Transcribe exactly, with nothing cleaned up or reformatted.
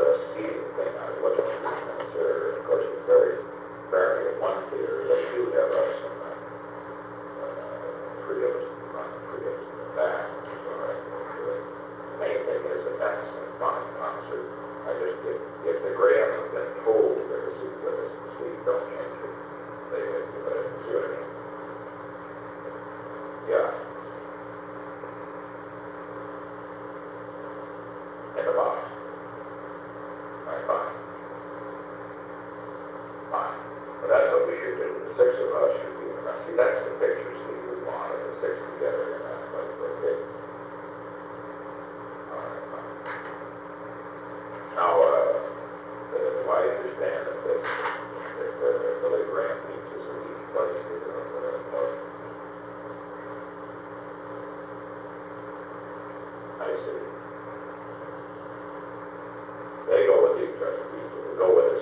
a seating thing, I was looking at these things here, of course, it's very, very, in one theater, they do have uh, some, uh, uh, freedoms, not freedoms in the back, which is all right. The main thing is that that's a fine concert. I just, if, if the Grahams have been told that the seat, that the seat don't change it, they would, but see what I mean? Yeah. In the box. Right, fine. Fine. But that's what we should do. The six of us should be in the, see, that's the picture, Steve, we wanted, the six together in that place, okay? All right, fine. Now, uh, uh, do I understand that this, that uh, Billy Graham needs us in each place here, uh, or, I see. They go with each other, we go with the